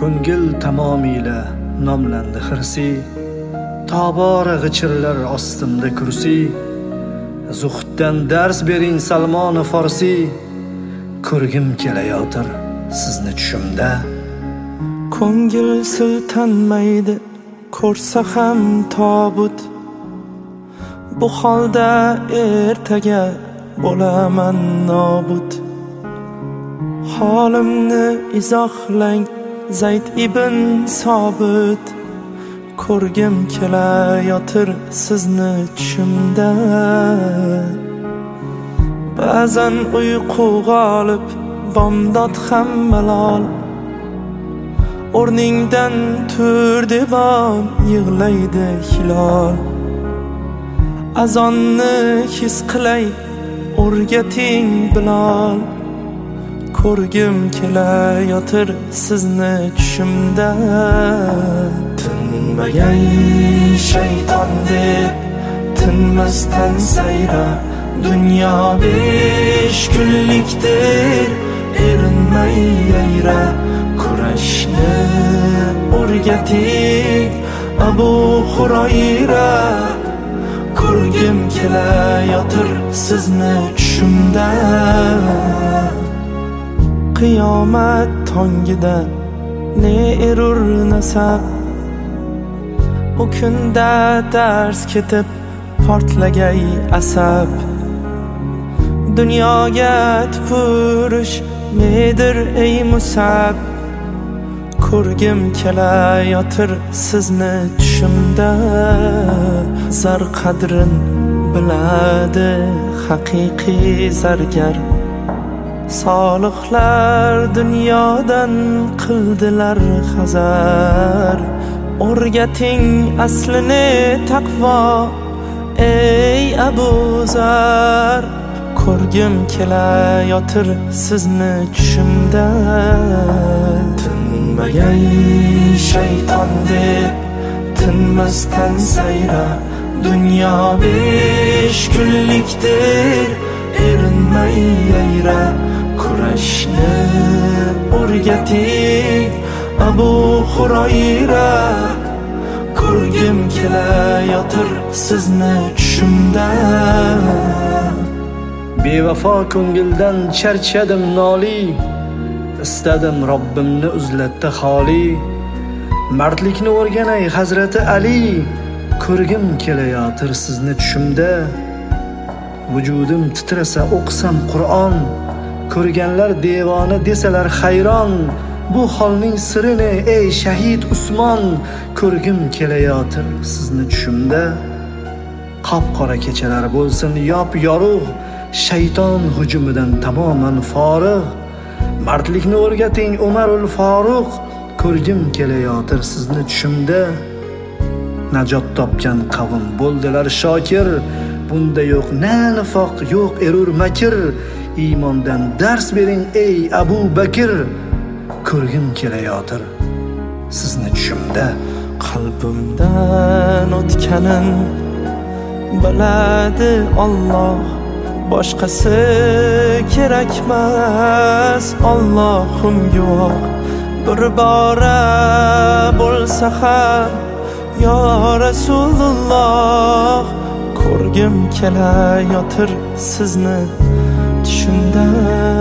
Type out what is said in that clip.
Ko'ngil tamomila nomlandi xirsi, tobora g'ichirlar ostimda kursi. Zuhddan dars bering Salmon-u Farsi, ko'rgim kelayotir sizni tushimda. Ko'ngil siltanmaydi ko'rsa ham tobut, bu holda ertaga bo'laman nobud. Holimni izohlang Zayd ibn Sobit, ko'rgim kelayotir sizni tushimda. Ba'zan uyqu g'olib, bomdod ham malol, o'rningdan tur debam yig'laydi hilol. Azonni his qilay o'rgating Bilol, ko'rgim kelayotir sizni tushimda. Tinmagay shayton deb tinmasdan sayra, dunyo 5 kunlikdir erinmay yayra. Kurashni o'rgating Abu Hurayra, ko'rgim kelayotir sizni tushimda. Qiyomat tongida ne erur nasab, u kunda dars ketib portlagay asab. Dunyoga tupurish nedir ey Musab, ko'rgim kelayotir sizni tushimda. Zar qadrin biladi haqiqiy zargar, solihlar dunyodan qildilar hazar. O'rgating aslini taqvo ey Abu Zar, ko'rgim kelayotir sizni tushimda. Tinmagay shayton deb tinmasdan sayra, dunyo 5 kunlikdir erinmay yayra. Kurashni o'rgating Abu Hurayra, ko'rgim kelayotir sizni tushimda. Bevafo ko'ngildan charchadim noli, istadim Robbimni uzlatdi xoli. Mardlikni o'rganay Hazrati Ali, ko'rgim kelayotir sizni tushimda. Vujudim titrasa o'qsam Qur'on, ko'rganlar devona desalar hayron. Bu holning sirini ey shahid Usmon, ko'rgim kelayotir sizni tushimda. Qop-qora kechalar bo'lsin yop yorug', shayton hujumidan tamoman forig'. Mardlikni o'rgating Umarul Faruq, ko'rgim kelayotir sizni tushimda. Najot topgan qavm bo'ldilar shokir, bunda yo'q na nifoq, yo'q erur makr. Iymondan dars bering ey Abu Bakr, ko'rgim kelayotir sizni tushimda. Qalbimdan o'tganin biladi Alloh, boshqasi kerakmas Allohim guvoh. Bir bora bo'lsa ham yo Rasululloh, ko'rgim kelayotir sizni tushimda.